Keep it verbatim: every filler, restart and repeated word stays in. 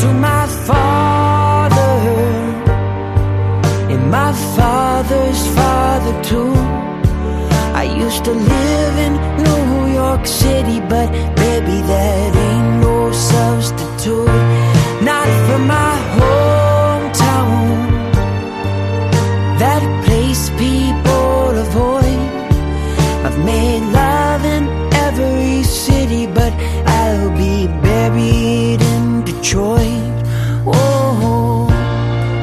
to my father and my father's father too. I used to live in New York City, but baby, that ain't no substitute. Not for my hometown, that place people avoid. I've made love in every city, but I'll be buried in Detroit.